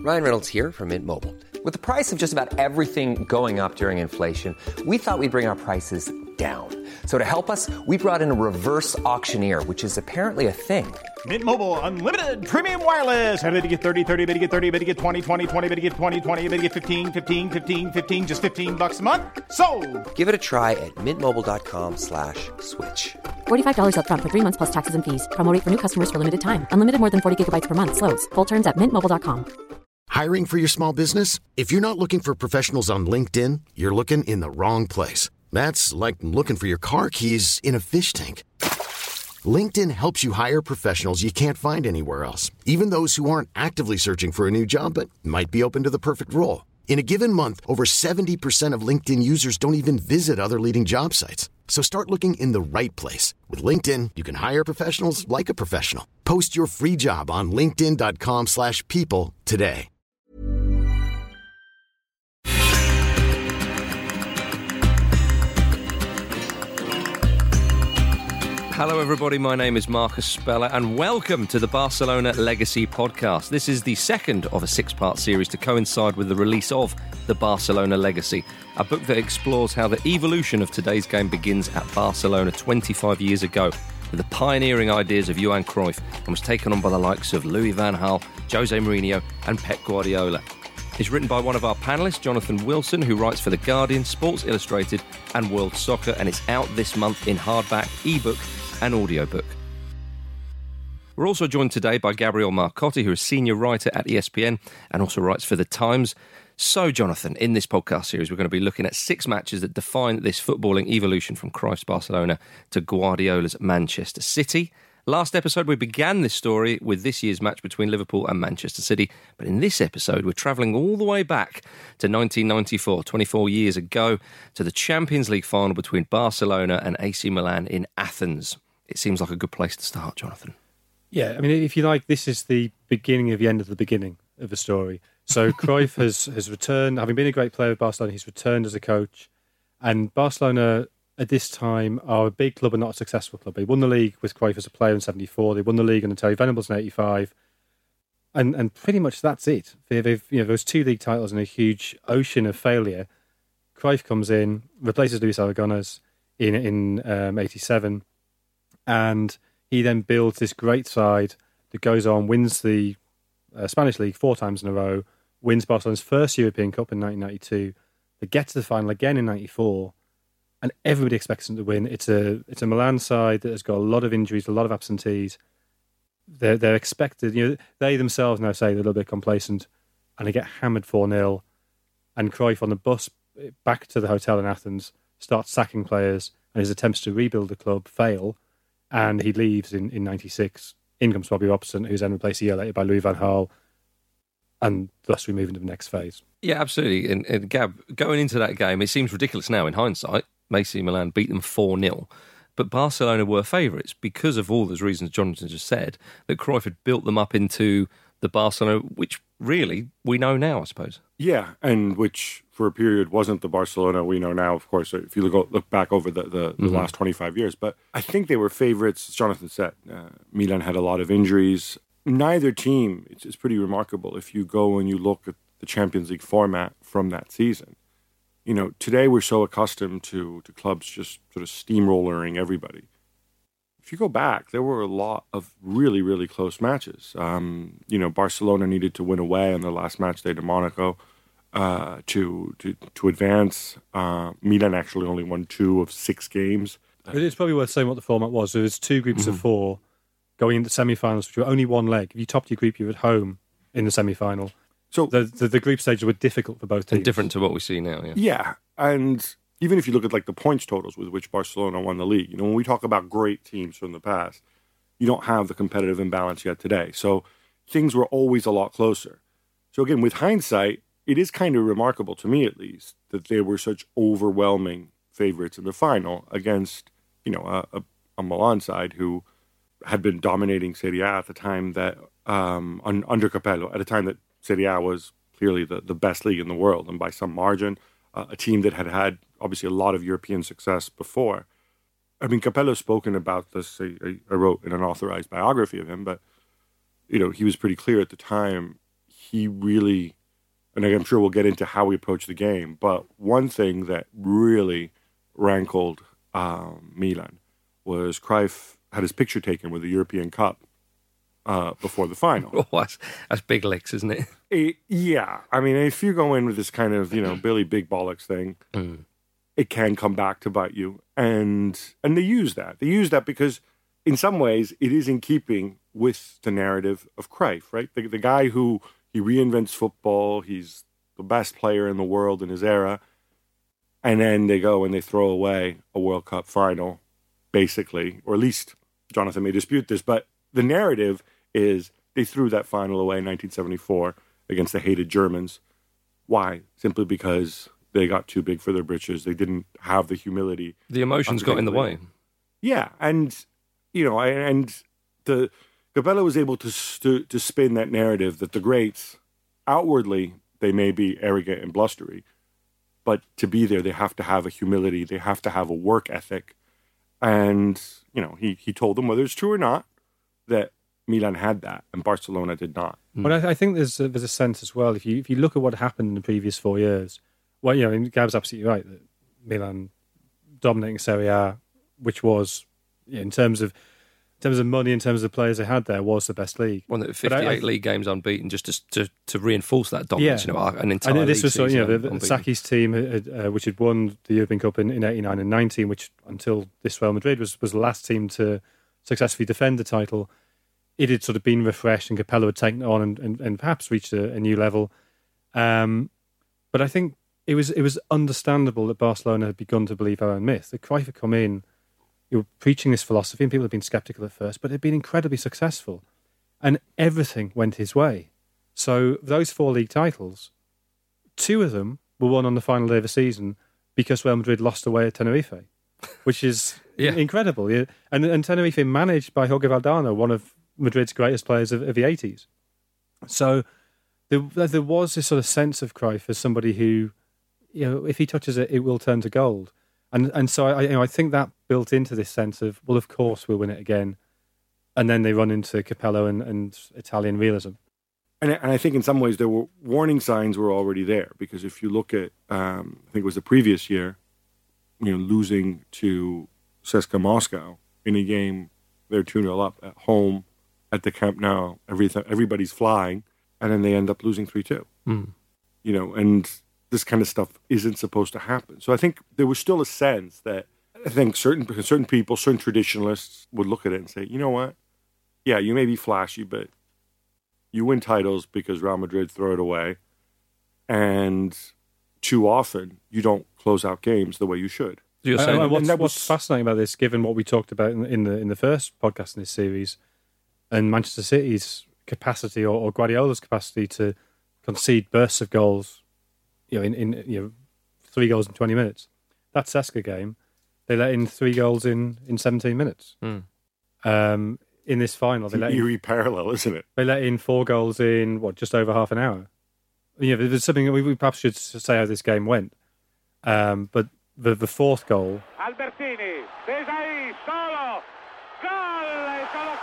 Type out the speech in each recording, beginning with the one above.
Ryan Reynolds here from Mint Mobile. With the price of just about everything going up during inflation, we thought we'd bring our prices down. So to help us, we brought in a reverse auctioneer, which is apparently a thing. Mint Mobile Unlimited Premium Wireless. How to get 30, 30, bit to get 30, bit to get 20, 20, 20, bit to get 20, 20, bit to get 15, 15, 15, 15, just $15 a month? Sold! Give it a try at mintmobile.com/switch. $45 up front for 3 months plus taxes and fees. Promo rate for new customers for limited time. Unlimited more than 40 gigabytes per month. Slows full terms at mintmobile.com. Hiring for your small business? If you're not looking for professionals on LinkedIn, you're looking in the wrong place. That's like looking for your car keys in a fish tank. LinkedIn helps you hire professionals you can't find anywhere else, even those who aren't actively searching for a new job but might be open to the perfect role. In a given month, over 70% of LinkedIn users don't even visit other leading job sites. So start looking in the right place. With LinkedIn, you can hire professionals like a professional. Post your free job on linkedin.com/people today. Hello everybody, my name is Marcus Speller and welcome to the Barcelona Legacy podcast. This is the second of a 6-part series to coincide with the release of The Barcelona Legacy, a book that explores how the evolution of today's game begins at Barcelona 25 years ago with the pioneering ideas of Johan Cruyff and was taken on by the likes of Louis van Gaal, Jose Mourinho and Pep Guardiola. It's written by one of our panellists, Jonathan Wilson, who writes for The Guardian, Sports Illustrated and World Soccer, and it's out this month in hardback, ebook and audiobook. We're also joined today by Gabriel Marcotti, who is senior writer at ESPN and also writes for The Times. So, Jonathan, in this podcast series, we're going to be looking at 6 matches that define this footballing evolution from Cruyff's Barcelona to Guardiola's Manchester City. Last episode, we began this story with this year's match between Liverpool and Manchester City. But in this episode, we're travelling all the way back to 1994, 24 years ago, to the Champions League final between Barcelona and AC Milan in Athens. It seems like a good place to start, Jonathan. Yeah, I mean, if you like, this is the beginning of the end of the beginning of the story. So Cruyff has returned, having been a great player with Barcelona, he's returned as a coach. And Barcelona, at this time, are a big club and not a successful club. They won the league with Cruyff as a player in 74. They won the league under Terry Venables in 85. And pretty much that's it. They've those 2 league titles in a huge ocean of failure. Cruyff comes in, replaces Luis Aragonés in 87. And he then builds this great side that goes on, wins the Spanish League 4 times in a row, wins Barcelona's first European Cup in 1992. They get to the final again in 94, and everybody expects them to win. It's a Milan side that has got a lot of injuries, a lot of absentees. They're expected, they themselves now say they're a little bit complacent, and they get hammered 4-0. And Cruyff on the bus back to the hotel in Athens starts sacking players, and his attempts to rebuild the club fail. And he leaves in 96. In comes Bobby Robson, who's then replaced a year later by Louis van Gaal. And thus we move into the next phase. Yeah, absolutely. And Gab, going into that game, it seems ridiculous now in hindsight. AC Milan beat them 4-0. But Barcelona were favourites because of all those reasons Jonathan just said, that Cruyff had built them up into the Barcelona, which really we know now, I suppose. Yeah, and which for a period wasn't the Barcelona we know now, of course, if you look back over the last 25 years. But I think they were favourites, as Jonathan said. Milan had a lot of injuries. Neither team, it's pretty remarkable if you go and you look at the Champions League format from that season. Today we're so accustomed to clubs just sort of steamrollering everybody. If you go back, there were a lot of really, really close matches. Barcelona needed to win away on their last match day to Monaco to advance. Milan actually only won 2 of 6 games. It's probably worth saying what the format was. There was 2 groups of 4 going into semi-finals, which were only 1 leg. If you topped your group, you were at home in the semi-final. So the group stages were difficult for both teams. And different to what we see now, yeah. Yeah, and even if you look at the points totals with which Barcelona won the league, when we talk about great teams from the past, you don't have the competitive imbalance yet today. So things were always a lot closer. So again, with hindsight, it is kind of remarkable, to me at least, that they were such overwhelming favorites in the final against, a Milan side who had been dominating Serie A at the time that, under Capello, at a time that Serie A was clearly the best league in the world, and by some margin, a team that had obviously a lot of European success before. I mean, Capello's spoken about this. I wrote in an authorized biography of him, but he was pretty clear at the time. he really, and I'm sure we'll get into how he approached the game, but one thing that really rankled Milan was Cruyff had his picture taken with the European Cup before the final. Oh, that's big licks, isn't it? Yeah. I mean, if you go in with this kind of, Billy Big Bollocks thing, it can come back to bite you. And they use that. They use that because in some ways it is in keeping with the narrative of Cruyff, right? The guy who he reinvents football, he's the best player in the world in his era. And then they go and they throw away a World Cup final, basically, or at least Jonathan may dispute this, but the narrative is they threw that final away in 1974 against the hated Germans. Why? Simply because they got too big for their britches. They didn't have the humility. The emotions got in the way. Yeah, and Capello was able to spin that narrative that the greats, outwardly, they may be arrogant and blustery, but to be there, they have to have a humility. They have to have a work ethic. And, he told them, whether it's true or not, that Milan had that and Barcelona did not. But I think there's a sense as well, if you look at what happened in the previous 4 years, well, Gab's absolutely right, that Milan dominating Serie A, which was, in terms of money, in terms of the players they had there, was the best league. Won 58 league games unbeaten, just to reinforce that dominance. An entire and this league was season Saki's team, which had won the European Cup in 89 and 19, which until this Real Madrid was the last team to successfully defend the title. It had sort of been refreshed, and Capello had taken it on and perhaps reached a new level. But I think it was understandable that Barcelona had begun to believe our own myth. That Cruyff had come in. You were preaching this philosophy, and people had been sceptical at first, but it had been incredibly successful. And everything went his way. So those 4 league titles, 2 of them were won on the final day of the season because Real Madrid lost away at Tenerife, which is incredible. Yeah. And Tenerife managed by Jorge Valdano, one of Madrid's greatest players of the 80s. So there was this sort of sense of Cruyff as somebody who, if he touches it, it will turn to gold. And so I think that built into this sense of, well, of course we'll win it again. And then they run into Capello and Italian realism. And I think in some ways there were warning signs were already there, because if you look at, I think it was the previous year, losing to CSKA Moscow in a game, they're 2-0 up at home at the Camp Nou, everybody's flying, and then they end up losing 3-2. And this kind of stuff isn't supposed to happen. So I think there was still a sense that I think certain people, certain traditionalists would look at it and say, you know what? Yeah, you may be flashy, but you win titles because Real Madrid throw it away. And too often, you don't close out games the way you should. You're saying, what's fascinating about this, given what we talked about in the first podcast in this series, and Manchester City's capacity or Guardiola's capacity to concede bursts of goals, in 3 goals in 20 minutes. That CSKA game, they let in 3 goals in 17 minutes. In this final, they let in... Eerie parallel, isn't it? They let in 4 goals in, just over half an hour. There's something we perhaps should say how this game went. But the 4th goal... Albertini, Desai, solo, gol, e sono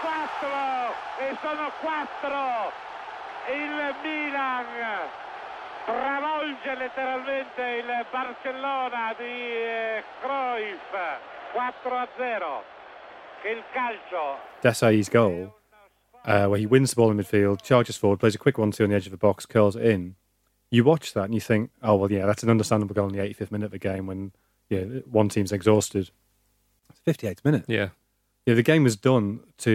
4, il Milan travolge letteralmente il Barcellona di Cruyff, 4-0, che il calcio... Desai's goal, where he wins the ball in midfield, charges forward, plays a quick 1-2 on the edge of the box, curls it in. You watch that and you think, oh, well, yeah, that's an understandable goal in the 85th minute of the game when one team's exhausted. It's 58th minute. Yeah. The game was done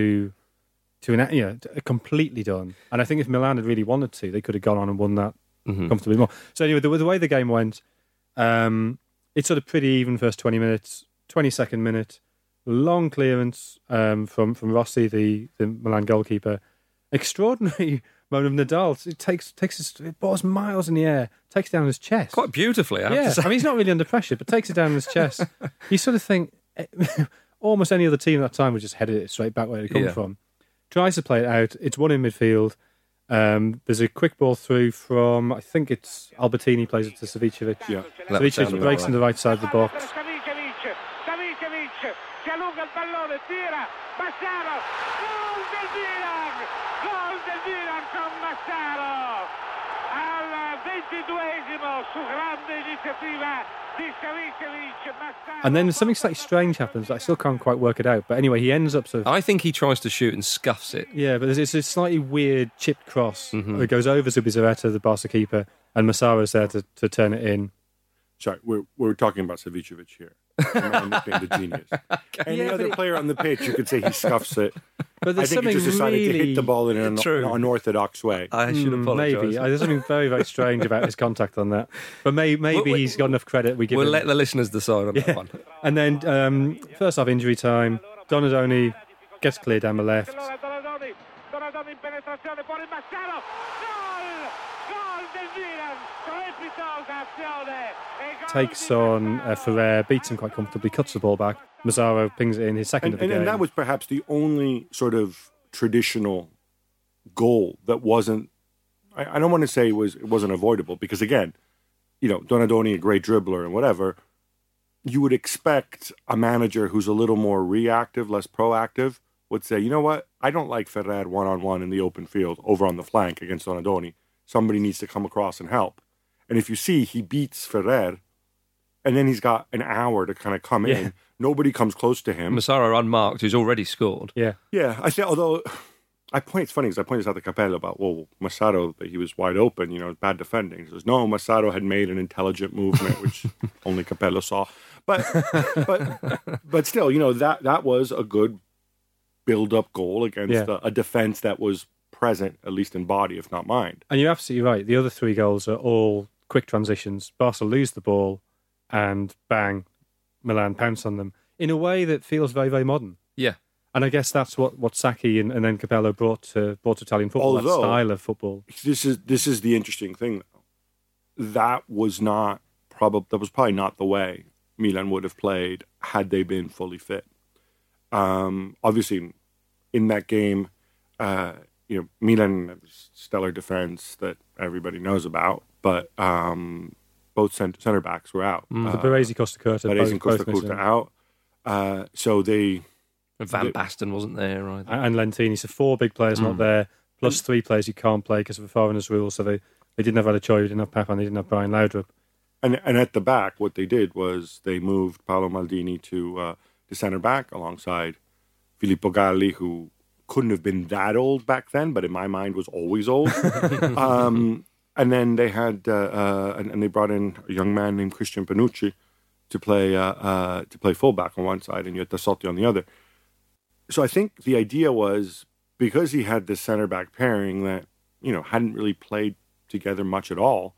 completely done. And I think if Milan had really wanted to, they could have gone on and won that comfortably more. So anyway, the way the game went, it's sort of pretty even first 20 minutes. 22nd minute, long clearance from Rossi, the Milan goalkeeper. Extraordinary moment of Nadal. It takes his ball's miles in the air, takes it down his chest. Quite beautifully, I have to say. I mean, he's not really under pressure, but takes it down his chest. You sort of think almost any other team at that time would just head it straight back where it come from. Tries to play it out. It's won in midfield. There's a quick ball through from, I think it's Albertini, plays it to Savicevic. Yeah. Savicevic breaks on the right side of the box. Savicevic, si allunga il pallone, tira, Massaro, gol del Milan con Massaro, 22esimo su grande iniziativa di Savicevic. And then something slightly strange happens. I still can't quite work it out. But anyway, he ends up sort of... I think he tries to shoot and scuffs it. Yeah, but there's a slightly weird chipped cross that goes over Zubizarreta, the Barca keeper, and Massaro's there to turn it in. Sorry, we're talking about Savicevic here. The man nicknamed the genius. Any other player on the pitch, you could say he scuffs it. But I think he just decided to hit the ball in an unorthodox way. I should apologise. Maybe. There's something very, very strange about his contact on that. But maybe he's got enough credit. We'll let the listeners decide on that one. And then first half injury time, Donadoni gets cleared down the left. Donadoni in penetrazione, fuori Massaro. Gol del Milan. Strepitosa azione. Takes on Ferrer, beats him quite comfortably, cuts the ball back. Mazzaro pings it in, his second of the game. And that was perhaps the only sort of traditional goal that wasn't, I don't want to say it wasn't avoidable, because again, Donadoni, a great dribbler and whatever, you would expect a manager who's a little more reactive, less proactive, would say, you know what, I don't like Ferrer one-on-one in the open field over on the flank against Donadoni. Somebody needs to come across and help. And if you see, he beats Ferrer, and then he's got an hour to kind of come in. Nobody comes close to him. Massaro unmarked, who's already scored. Yeah. I say, although it's funny because I pointed out to Capello about, Massaro, that he was wide open, bad defending. He says, no, Massaro had made an intelligent movement, which only Capello saw. But still, that was a good build-up goal against a defense that was present, at least in body, if not mind. And you're absolutely right. The other three goals are all quick transitions. Barca lose the ball, and bang, Milan pounce on them in a way that feels very, very modern. Yeah. And I guess that's what Sacchi and then Capello brought to Italian football, that style of football. This is the interesting thing, though. That was probably not the way Milan would have played had they been fully fit. Obviously, in that game, Milan has stellar defense that everybody knows about, but both center backs were out. The Baresi Costa Curta. Baresi and Costa Curta out. So they... Van Basten wasn't there either. And Lentini. So 4 big players not there, plus 3 players you can't play because of the foreigners rule. So they didn't have Alachoy, they didn't have Papan, they didn't have Brian Laudrup. And at the back, what they did was they moved Paolo Maldini to centre back alongside Filippo Galli, who couldn't have been that old back then, but in my mind was always old. And then they had and they brought in a young man named Christian Panucci to play fullback on one side and you had Tassotti on the other. So I think the idea was, because he had this center back pairing that hadn't really played together much at all.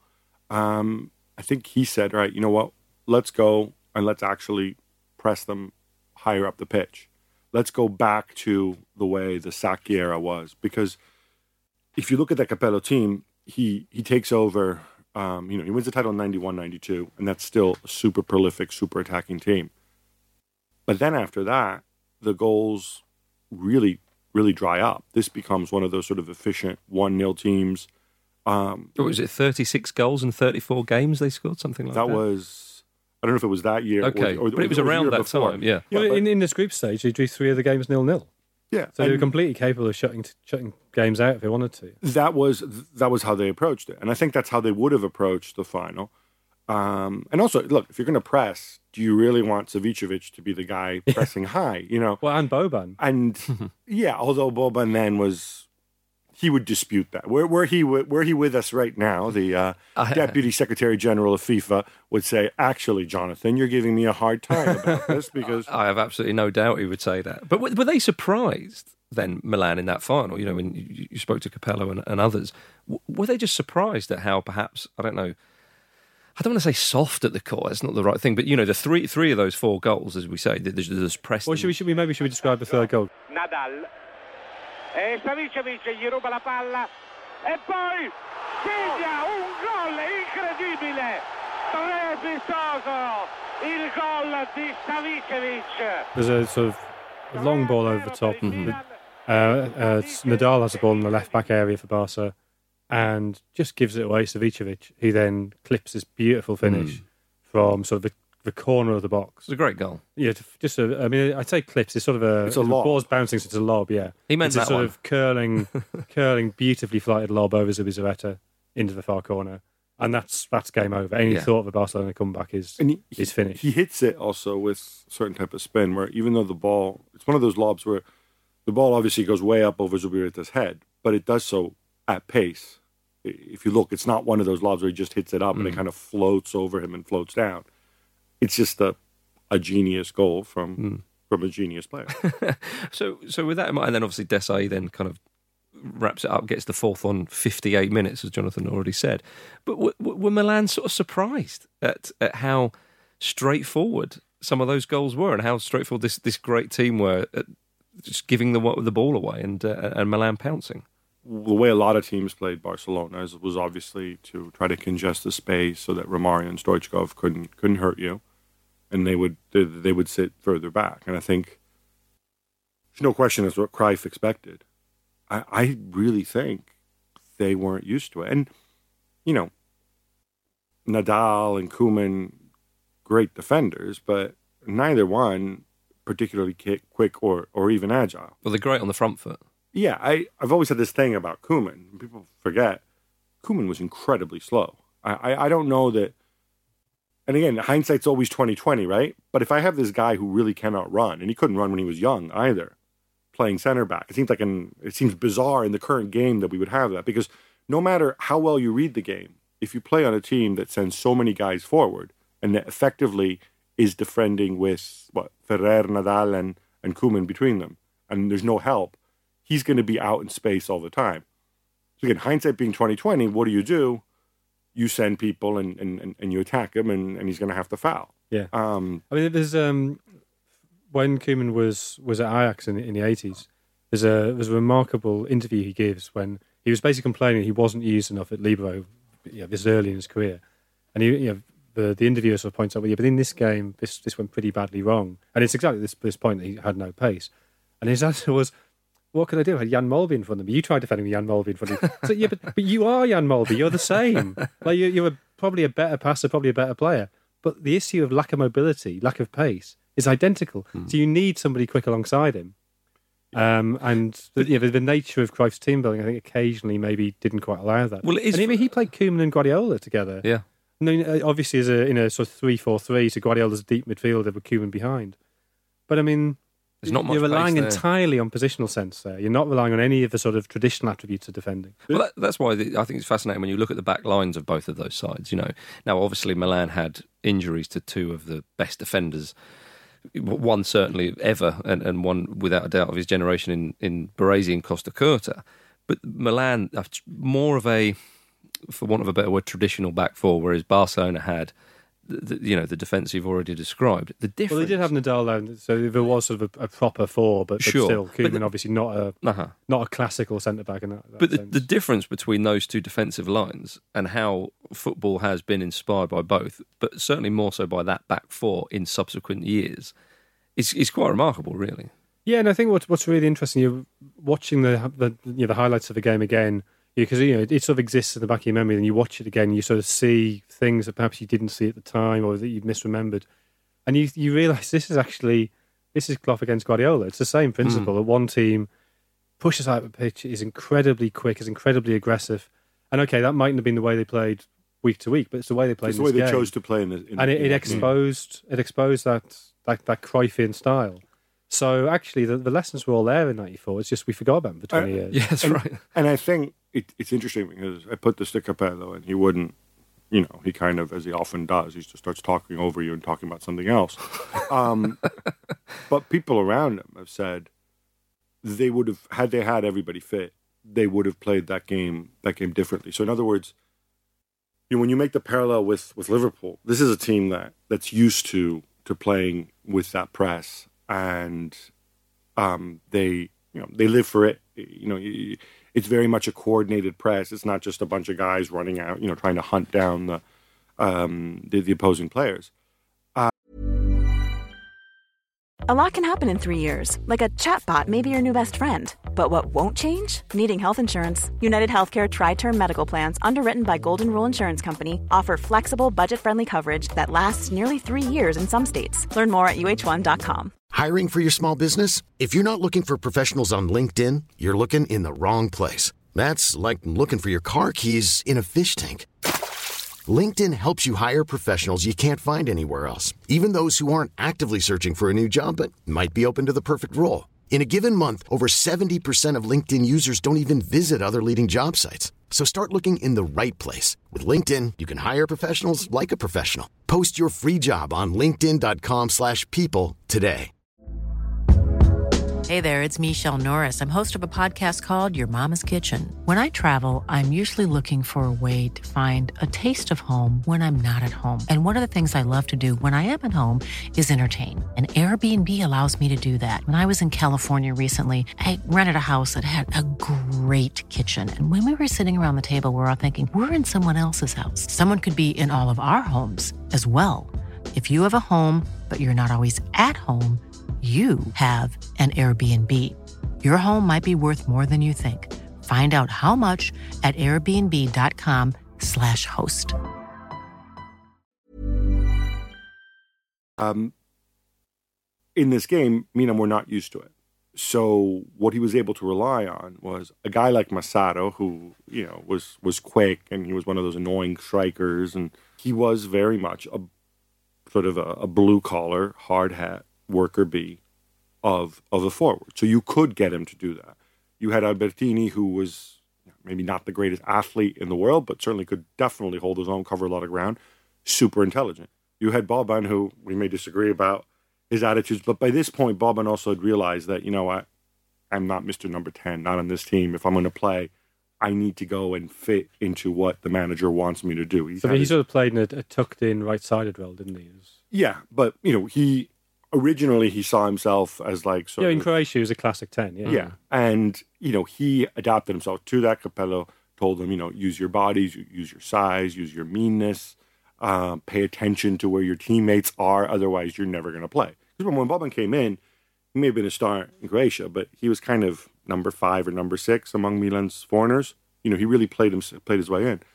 I think he said, right, you know what, let's go and let's actually press them higher up the pitch. Let's go back to the way the Sacchi era was, because if you look at that Capello team, he takes over. He wins the title in 91-92, and that's still a super prolific, super attacking team. But then after that, the goals really, really dry up. This becomes one of those sort of efficient 1-0 teams. Was it 36 goals in 34 games they scored? Something like that? That was, I don't know if it was that year. Okay, but it was around that time, yeah. Well, in this group stage, they drew 3 of the games 0-0. Yeah. So they were completely capable of shutting games out if they wanted to. That was how they approached it. And I think that's how they would have approached the final. And also, look, if you're going to press, do you really want Savicevic to be the guy pressing high? Well, and Boban. And although Boban then he would dispute that. Were he with us right now, the Deputy Secretary General of FIFA would say, actually, Jonathan, you're giving me a hard time about this because... I have absolutely no doubt he would say that. But were they surprised then, Milan, in that final? When you spoke to Capello and others, were they just surprised at how perhaps, I don't know, I don't want to say soft at the core, it's not the right thing, but the three of those 4 goals, as we say, there's pressed. Well, should we describe the third goal? Nadal. E Savicevic gli ruba la palla e poi segna un gol incredibile, strepitoso il gol di Savicevic. There's a sort of long ball over the top. Nadal has the ball in the left back area for Barca and just gives it away to Savicevic, who then clips this beautiful finish from sort of the corner of the box. It's a great goal. Yeah, I'd say clips. It's sort of it's a lob. The ball's bouncing, so it's a lob, yeah. He meant it's a sort of curling, beautifully flighted lob over Zubizarreta into the far corner. And that's game over. Any thought of a Barcelona comeback is finished. He hits it also with a certain type of spin where even though the ball, it's one of those lobs where the ball obviously goes way up over Zubizarreta's head, but it does so at pace. If you look, it's not one of those lobs where he just hits it up and it kind of floats over him and floats down. It's just a genius goal from a genius player. So with that in mind, and then obviously Desai then kind of wraps it up, gets the fourth on 58 minutes, as Jonathan already said. But were Milan sort of surprised at how straightforward some of those goals were and how straightforward this great team were at just giving the ball away and Milan pouncing? The way a lot of teams played Barcelona was obviously to try to congest the space so that Romario and Stoichkov couldn't hurt you, and they would sit further back. And I think there's no question that's what Cruyff expected. I really think they weren't used to it. And, Nadal and Koeman, great defenders, but neither one particularly quick or even agile. Well, they're great on the front foot. Yeah, I've always had this thing about Koeman. People forget, Koeman was incredibly slow. I don't know that, and again, hindsight's always 20/20, right? But if I have this guy who really cannot run, and he couldn't run when he was young either, playing center back. It seems bizarre in the current game that we would have that, because no matter how well you read the game, if you play on a team that sends so many guys forward and that effectively is defending with Ferrer, Nadal, and Koeman between them, and there's no help, he's going to be out in space all the time. So again, hindsight being 20/20, what do? You send people and you attack him, and he's going to have to foul. Yeah. I mean, there's when Koeman was at Ajax in the 80s, there's a remarkable interview he gives when he was basically complaining he wasn't used enough at Libero this early in his career. And the interviewer sort of points out, but in this game, this went pretty badly wrong. And it's exactly this point that he had no pace. And his answer was, what could I do? I had Jan Molby in front of me. You tried defending Jan Molby in front of me. So, yeah, but you are Jan Molby. You're the same. Like you're probably a better passer, probably a better player. But the issue of lack of mobility, lack of pace, is identical. So you need somebody quick alongside him. And the nature of Cruyff's team building, I think, occasionally maybe didn't quite allow that. Well, it is. And he played Koeman and Guardiola together. Yeah. I mean, obviously, in a sort of 3-4-3, so Guardiola's a deep midfielder with Koeman behind. But I mean, there's not much you're relying there. Entirely on positional sense there. You're not relying on any of the sort of traditional attributes of defending. Well, that's why I think it's fascinating when you look at the back lines of both of those sides. Now obviously Milan had injuries to two of the best defenders. One certainly ever, and one without a doubt of his generation in Baresi and Costa Curta. But Milan have more of a, for want of a better word, traditional back four, whereas Barcelona had the defence you've already described. The difference. Well, they did have Nadal, so there was sort of a proper four, but still, Koeman obviously not a classical centre back in that but sense. The difference between those two defensive lines and how football has been inspired by both, but certainly more so by that back four in subsequent years, is quite remarkable, really. Yeah, and I think what's really interesting, you're watching the highlights of the game again. Because it sort of exists in the back of your memory, and you watch it again, and you sort of see things that perhaps you didn't see at the time or that you'd misremembered, and you realise this is Klopp against Guardiola. It's the same principle. That one team pushes out the pitch, is incredibly quick, is incredibly aggressive, and okay, that mightn't have been the way they played week to week, but it's the way they played. It's the way they chose to play it exposed that Cruyffian style. So actually, the lessons were all there in '94. It's just we forgot about them for 20 years. Yeah, that's right. And I think it's interesting because I put this to Capello, and he wouldn't, he kind of, as he often does, he just starts talking over you and talking about something else. But people around him have said they would have, had they had everybody fit, they would have played that game differently. So in other words, when you make the parallel with Liverpool, this is a team that's used to playing with that press. And they live for it. It's very much a coordinated press. It's not just a bunch of guys running out, trying to hunt down the opposing players. A lot can happen in 3 years, like a chatbot may be your new best friend. But what won't change? Needing health insurance. United Healthcare Tri-Term Medical Plans, underwritten by Golden Rule Insurance Company, offer flexible, budget-friendly coverage that lasts nearly 3 years in some states. Learn more at UH1.com. Hiring for your small business? If you're not looking for professionals on LinkedIn, you're looking in the wrong place. That's like looking for your car keys in a fish tank. LinkedIn helps you hire professionals you can't find anywhere else, even those who aren't actively searching for a new job but might be open to the perfect role. In a given month, over 70% of LinkedIn users don't even visit other leading job sites. So start looking in the right place. With LinkedIn, you can hire professionals like a professional. Post your free job on linkedin.com/people today. Hey there, it's Michelle Norris. I'm host of a podcast called Your Mama's Kitchen. When I travel, I'm usually looking for a way to find a taste of home when I'm not at home. And one of the things I love to do when I am at home is entertain. And Airbnb allows me to do that. When I was in California recently, I rented a house that had a great kitchen. And when we were sitting around the table, we were all thinking, we're in someone else's house. Someone could be in all of our homes as well. If you have a home, but you're not always at home, you have an Airbnb. Your home might be worth more than you think. Find out how much at airbnb.com/host. In this game, Milan were not used to it. So what he was able to rely on was a guy like Masato, who, was quick, and he was one of those annoying strikers, and he was very much a sort of a blue-collar, hard-hat worker bee of a forward. So you could get him to do that. You had Albertini, who was maybe not the greatest athlete in the world, but certainly could definitely hold his own, cover a lot of ground, super intelligent. You had Boban, who we may disagree about his attitudes, but by this point, Boban also had realized that, you know what, I'm not Mr. Number 10, not on this team. If I'm going to play, I need to go and fit into what the manager wants me to do. He sort of played in a tucked-in right-sided role, didn't he? Yeah, but, he originally he saw himself as like sort of... in Croatia he was a classic 10, Yeah, and, he adapted himself to that. Capello told him, use your bodies, use your size, use your meanness, pay attention to where your teammates are, otherwise you're never going to play. Because when Boban came in, he may have been a star in Croatia, but he was kind of number 5 or number 6 among Milan's foreigners. He really played his way in.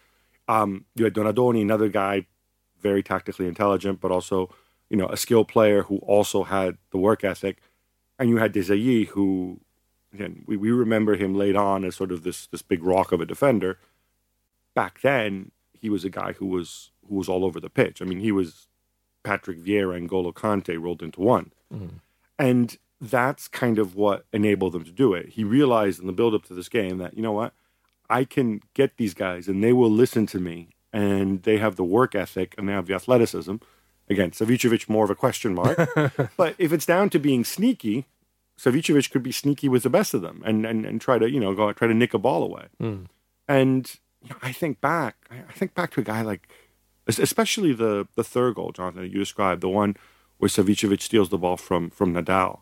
You had Donadoni, another guy, very tactically intelligent, but also, a skill player who also had the work ethic. And you had Desailly, who, again, we remember him late on as sort of this big rock of a defender. Back then, he was a guy who was all over the pitch. I mean, he was Patrick Vieira and N'Golo Kante rolled into one. Mm-hmm. And that's kind of what enabled them to do it. He realized in the build-up to this game that, you know what, I can get these guys and they will listen to me, and they have the work ethic and they have the athleticism. Again, Savicevic more of a question mark. But if it's down to being sneaky, Savicevic could be sneaky with the best of them and try to, try to nick a ball away. Mm. And I think back to a guy like, especially the third goal, Jonathan, that you described, the one where Savicevic steals the ball from Nadal.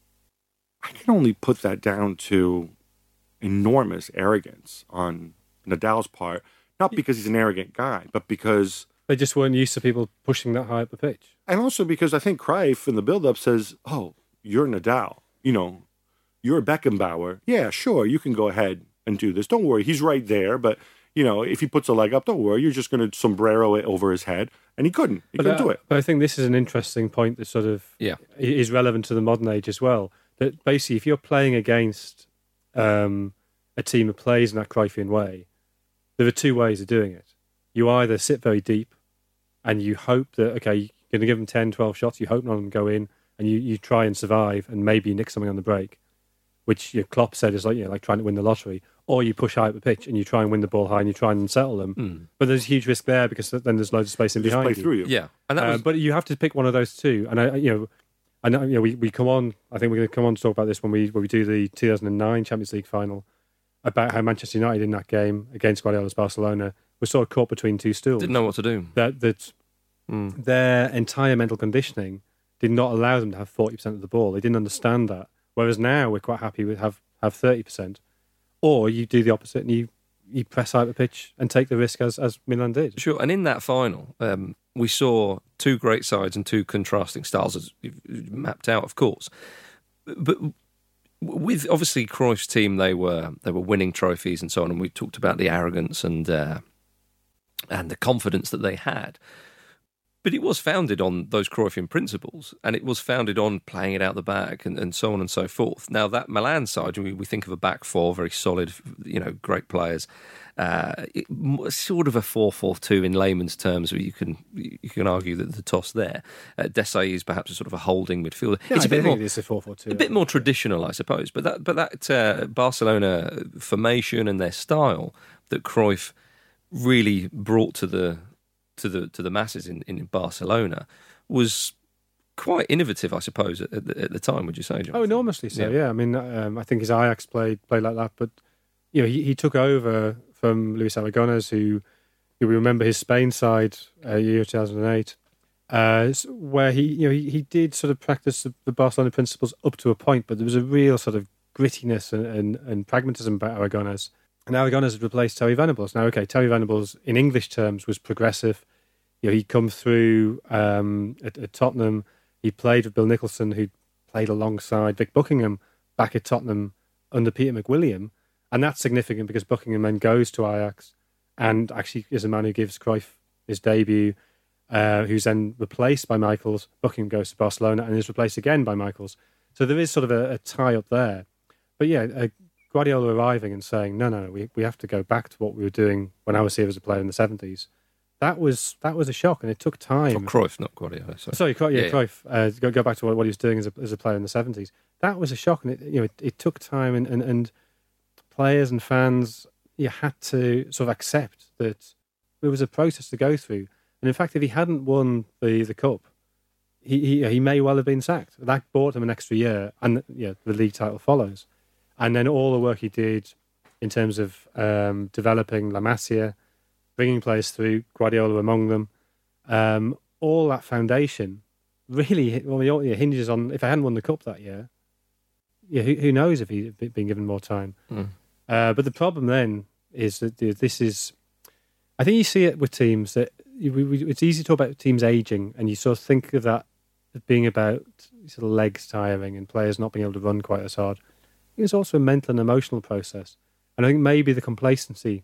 I can only put that down to enormous arrogance on Nadal's part, not because he's an arrogant guy, but because they just weren't used to people pushing that high up the pitch. And also because I think Cruyff in the build-up says, oh, you're Nadal. You're Beckenbauer. Yeah, sure, you can go ahead and do this. Don't worry, he's right there. But, if he puts a leg up, don't worry, you're just going to sombrero it over his head. And he couldn't. He couldn't do it. But I think this is an interesting point that sort of is relevant to the modern age as well. That basically, if you're playing against a team that plays in that Cruyffian way, there are two ways of doing it. You either sit very deep and you hope that, okay, you're going to give them 10, 12 shots, you hope none of them go in, and you try and survive and maybe nick something on the break, which Klopp said is like trying to win the lottery, or you push high up the pitch and you try and win the ball high and you try and unsettle them. Mm. But there's a huge risk there because then there's loads of space in behind you. Through you. Yeah. And but you have to pick one of those two. And I know we come on, I think we're going to come on to talk about this when we do the 2009 Champions League final, about how Manchester United in that game against Guardiola's Barcelona was sort of caught between two stools. Didn't know what to do. Their entire mental conditioning did not allow them to have 40% of the ball. They didn't understand that. Whereas now we're quite happy with have 30%. Or you do the opposite and you press out the pitch and take the risk as Milan did. Sure. And in that final, we saw two great sides and two contrasting styles, as you've mapped out, of course. But with obviously Cruyff's team, they were winning trophies and so on, and we talked about the arrogance and the confidence that they had. But it was founded on those Cruyffian principles, and it was founded on playing it out the back and so on and so forth. Now, that Milan side, we think of a back four, very solid, great players. Sort of a 4-4-2 in layman's terms, where you can argue that the toss there. Desailly is perhaps a sort of a holding midfielder. Yeah, it's a bit more, it's a 4-4-2. a bit more traditional, I suppose. But that Barcelona formation and their style that Cruyff really brought to the masses in Barcelona was quite innovative, I suppose, at the time. Would you say, John? Oh, enormously so. Yeah. I mean, I think his Ajax played like that, but he took over from Luis Aragonés, who we remember his Spain side, year 2008, where he did sort of practice the Barcelona principles up to a point, but there was a real sort of grittiness and pragmatism about Aragonés. And Aragonés had replaced Terry Venables. Now, okay, Terry Venables, in English terms, was progressive. He'd come through at Tottenham. He played with Bill Nicholson, who played alongside Vic Buckingham back at Tottenham under Peter McWilliam. And that's significant because Buckingham then goes to Ajax and actually is a man who gives Cruyff his debut, who's then replaced by Michaels. Buckingham goes to Barcelona and is replaced again by Michaels. So there is sort of a tie-up there. But Guardiola arriving and saying, no, we have to go back to what we were doing when I was here as a player in the 70s. That was a shock, and it took time. For Cruyff, not Guardiola. Cruyff. Go back to what he was doing as a player in the 70s. That was a shock, and it took time, and players and fans, you had to sort of accept that there was a process to go through. And in fact, if he hadn't won the cup, he may well have been sacked. That bought him an extra year, and the league title follows. And then all the work he did in terms of developing La Masia, bringing players through, Guardiola among them, all that foundation really hinges on, if I hadn't won the cup that year, who knows if he'd been given more time. But the problem then is that this is, I think you see it with teams that it's easy to talk about teams aging, and you sort of think of that as being about sort of legs tiring and players not being able to run quite as hard. It's also a mental and emotional process. And I think maybe the complacency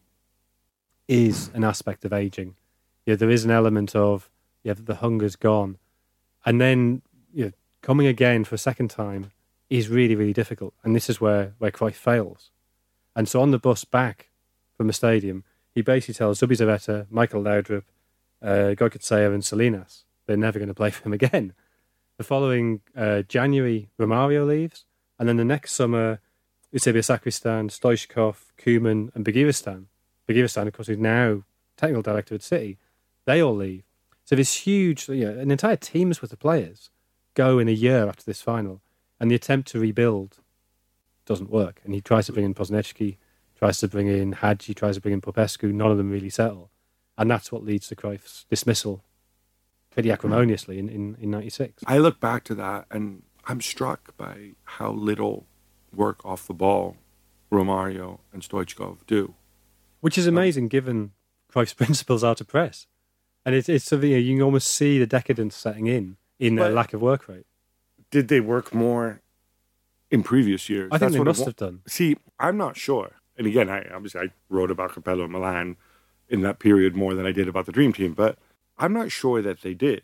is an aspect of aging. There is an element of the hunger's gone. And then coming again for a second time is really, really difficult. And this is where Cruyff fails. And so on the bus back from the stadium, he basically tells Zubizarreta, Michael Laudrup, Goycochea and Salinas they're never going to play for him again. The following January, Romario leaves. And then the next summer, Eusebio Sacristan, Stoichkov, Koeman, and Begiristain. Begiristain, of course, is now technical director at City. They all leave. So this huge, an entire team's worth of players go in a year after this final, and the attempt to rebuild doesn't work. And he tries to bring in Poznecki, tries to bring in Hadji, tries to bring in Popescu. None of them really settle. And that's what leads to Cruyff's dismissal pretty acrimoniously in 96. I look back to that and I'm struck by how little work off the ball Romario and Stoichkov do. Which is amazing given Cruyff's principles are to press. And it's something you can almost see the decadence setting in their lack of work rate. Did they work more in previous years? I think they must have done. See, I'm not sure. And again, I wrote about Capello and Milan in that period more than I did about the Dream Team, but I'm not sure that they did.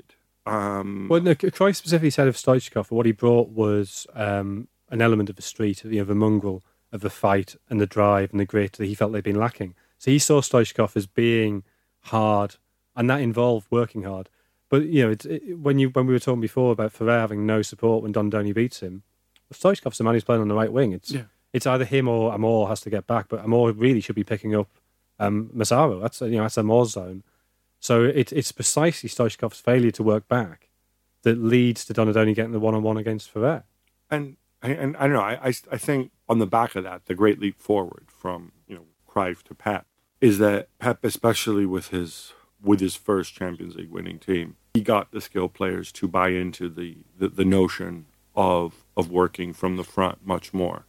Cruyff specifically said of Stoichkov, what he brought was an element of the street, of the mongrel, of the fight and the drive and the grit that he felt they'd been lacking. So he saw Stoichkov as being hard, and that involved working hard. But when we were talking before about Ferrer having no support when Dondoni beats him, Stoichkov's the man who's playing on the right wing. It's either him or Amor has to get back, but Amor really should be picking up Mazzaro. That's Amor's zone. So it's precisely Stoichkov's failure to work back that leads to Donadoni getting the one-on-one against Ferrer. And I don't know. I think on the back of that, the great leap forward from Cruyff to Pep is that Pep, especially with his first Champions League winning team, he got the skilled players to buy into the notion of working from the front much more.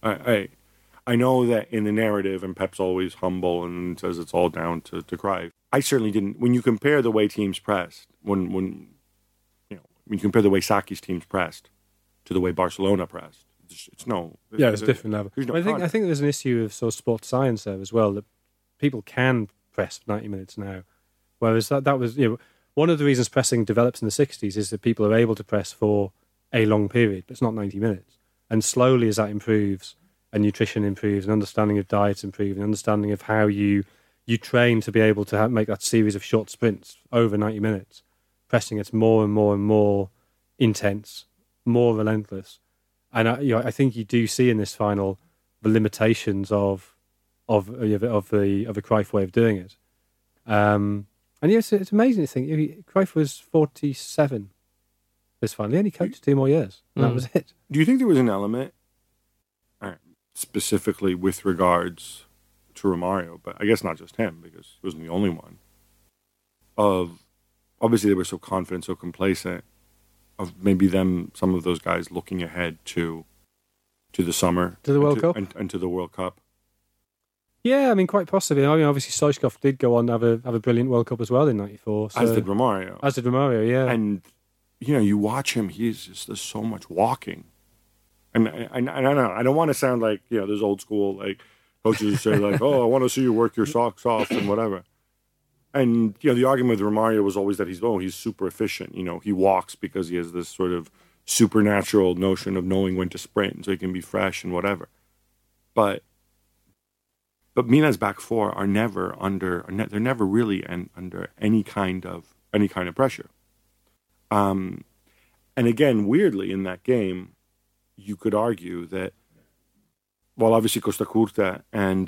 I know that in the narrative, and Pep's always humble and says it's all down to Cruyff. I certainly didn't. When you compare the way teams pressed, when you compare the way Saki's teams pressed to the way Barcelona pressed, it's a different level. I think there's an issue of sort of sports science there as well, that people can press 90 minutes now, whereas that was one of the reasons pressing develops in the 60s is that people are able to press for a long period, but it's not 90 minutes. And slowly as that improves, and nutrition improves, and understanding of diets improves, and understanding of how you train to be able to make that series of short sprints over 90 minutes, pressing gets more and more and more intense, more relentless. And I think you do see in this final the limitations of the Cruyff way of doing it. And yes, it's amazing to think Cruyff was 47 this final. He only coached 2 more years, and that was it. Do you think there was an element, specifically with regards to Romario, but I guess not just him, because he wasn't the only one, of obviously they were so confident, so complacent, of maybe some of those guys looking ahead to the summer, to the World Cup, and to the World Cup. Yeah, I mean, quite possibly. I mean, obviously Stoichkov did go on to have a brilliant World Cup as well in '94. So, as did Romario, yeah. And you watch him; there's so much walking, and I don't know. I don't want to sound like those old school like coaches who say like, "Oh, I want to see you work your socks off" and whatever. And the argument with Romario was always that he's super efficient. He walks because he has this sort of supernatural notion of knowing when to sprint, so he can be fresh and whatever. But Milan's back four are never they're never really under any kind of pressure. And again, weirdly, in that game, you could argue that, well, obviously Costa Curta and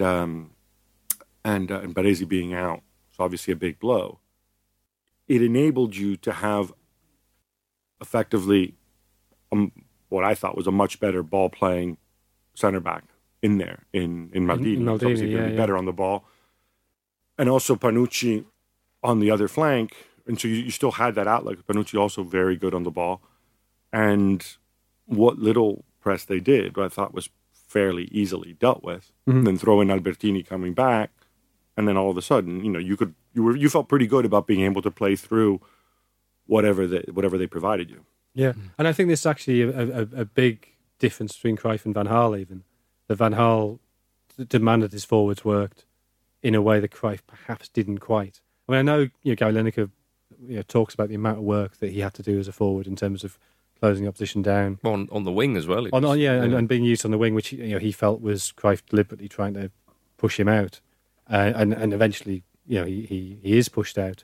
Baresi being out, it's obviously a big blow. It enabled you to have effectively what I thought was a much better ball-playing center back in there in Maldini. Maldini, obviously going to be better on the ball. And also Panucci on the other flank. And so you still had that outlet. Panucci also very good on the ball. And what little press they did, I thought was fairly easily dealt with. Mm-hmm. And then throw in Albertini coming back. And then all of a sudden, you felt pretty good about being able to play through whatever they provided you. Yeah, and I think this is actually a big difference between Cruyff and Van Gaal even. That Van Gaal demanded his forwards worked in a way that Cruyff perhaps didn't quite. I mean, I know Gary Lineker talks about the amount of work that he had to do as a forward in terms of closing opposition down. On the wing as well. And being used on the wing, which he felt was Cruyff deliberately trying to push him out. And eventually, he is pushed out.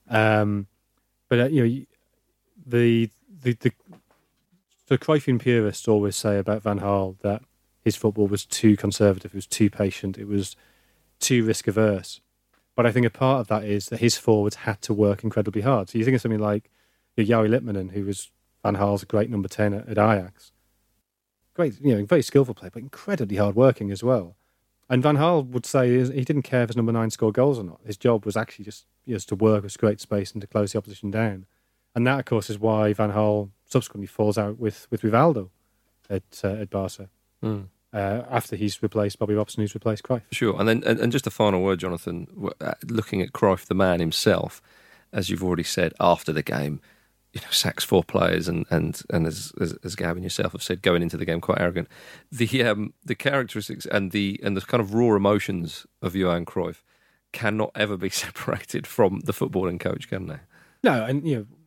But the Cruyffian purists always say about Van Gaal that his football was too conservative, it was too patient, it was too risk averse. But I think a part of that is that his forwards had to work incredibly hard. So you think of something like Jari Litmanen, who was Van Gaal's great number 10 at Ajax. Great, very skillful player, but incredibly hard working as well. And Van Gaal would say he didn't care if his number 9 scored goals or not. His job was actually just to work with great space and to close the opposition down. And that, of course, is why Van Gaal subsequently falls out with Rivaldo at Barca after he's replaced Bobby Robson, who's replaced Cruyff. Sure, and just a final word, Jonathan. Looking at Cruyff, the man himself, as you've already said, after the game, sacks 4 players, and as Gab and yourself have said, going into the game quite arrogant. The characteristics and the kind of raw emotions of Johan Cruyff cannot ever be separated from the footballing coach, can they? No, and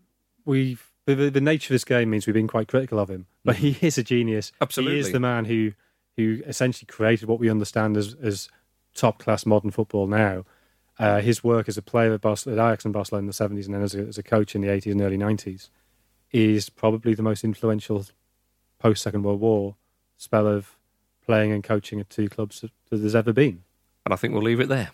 the nature of this game means we've been quite critical of him, but he is a genius. Absolutely, he is the man who essentially created what we understand as top class modern football now. His work as a player at Ajax and Barcelona in the 70s, and then as a coach in the 80s and early 90s, is probably the most influential post Second World War spell of playing and coaching at 2 clubs that there's ever been. And I think we'll leave it there.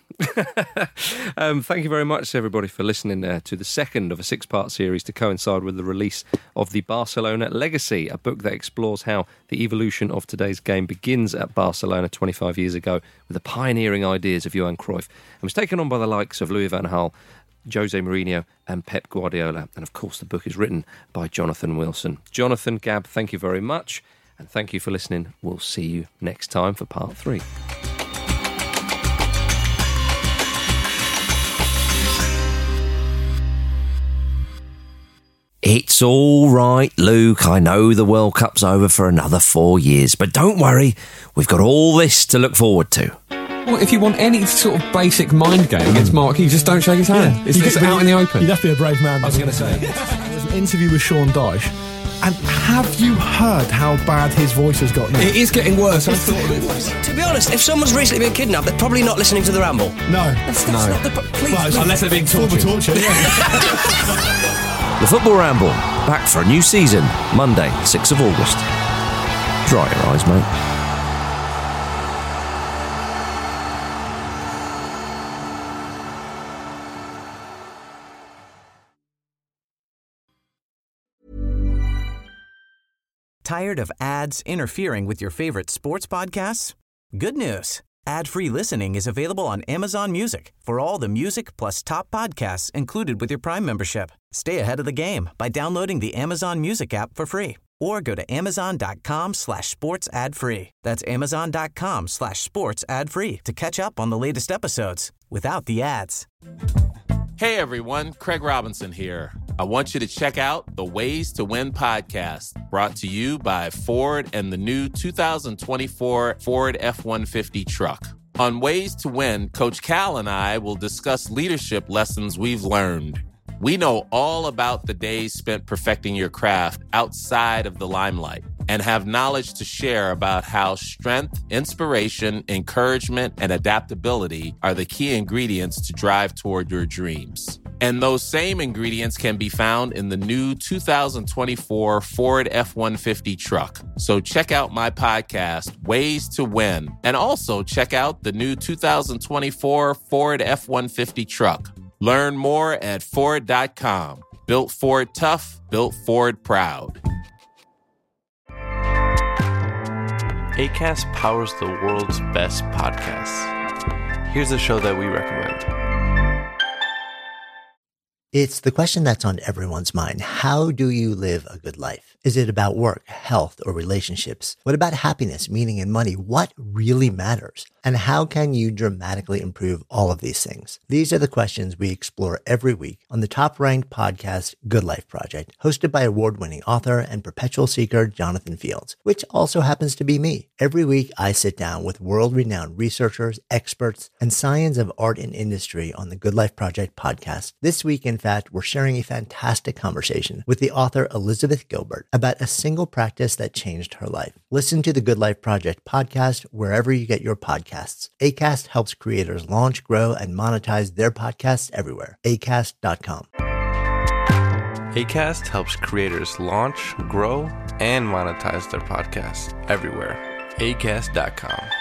Thank you very much, everybody, for listening to the second of a 6-part series to coincide with the release of The Barcelona Legacy, a book that explores how the evolution of today's game begins at Barcelona 25 years ago with the pioneering ideas of Johan Cruyff and was taken on by the likes of Louis van Gaal, Jose Mourinho and Pep Guardiola. And, of course, the book is written by Jonathan Wilson. Jonathan, Gab, thank you very much. And thank you for listening. We'll see you next time for part 3. It's all right, Luke. I know the World Cup's over for another 4 years, but don't worry, we've got all this to look forward to. Well, if you want any sort of basic mind game against Mark, you just don't shake his hand. It's out in the open. You'd have to be a brave man. I was going to say. There's an interview with Sean Dyche, and have you heard how bad his voice has got now? It is getting worse. I thought it was. To be honest, if someone's recently been kidnapped, they're probably not listening to the ramble. No. That's not the... Please. Well, unless they're being tortured. The Football Ramble, back for a new season, Monday, 6th of August. Dry your eyes, mate. Tired of ads interfering with your favorite sports podcasts? Good news. Ad-free listening is available on Amazon Music for all the music plus top podcasts included with your Prime membership. Stay ahead of the game by downloading the Amazon Music app for free or go to amazon.com/sports ad free. That's amazon.com/sports ad free to catch up on the latest episodes without the ads. Hey everyone, Craig Robinson here. I want you to check out the Ways to Win podcast, brought to you by Ford and the new 2024 Ford F-150 truck. On Ways to Win, Coach Cal and I will discuss leadership lessons we've learned. We know all about the days spent perfecting your craft outside of the limelight and have knowledge to share about how strength, inspiration, encouragement, and adaptability are the key ingredients to drive toward your dreams. And those same ingredients can be found in the new 2024 Ford F-150 truck. So check out my podcast, Ways to Win, and also check out the new 2024 Ford F-150 truck. Learn more at Ford.com. Built Ford tough, built Ford proud. Acast powers the world's best podcasts. Here's a show that we recommend. It's the question that's on everyone's mind. How do you live a good life? Is it about work, health, or relationships? What about happiness, meaning, and money? What really matters? And how can you dramatically improve all of these things? These are the questions we explore every week on the top-ranked podcast, Good Life Project, hosted by award-winning author and perpetual seeker Jonathan Fields, which also happens to be me. Every week, I sit down with world-renowned researchers, experts, and science of art and industry on the Good Life Project podcast. This week, in fact, we're sharing a fantastic conversation with the author Elizabeth Gilbert about a single practice that changed her life. Listen to the Good Life Project podcast wherever you get your podcasts. Acast helps creators launch, grow, and monetize their podcasts everywhere. Acast.com. Acast helps creators launch, grow, and monetize their podcasts everywhere. Acast.com.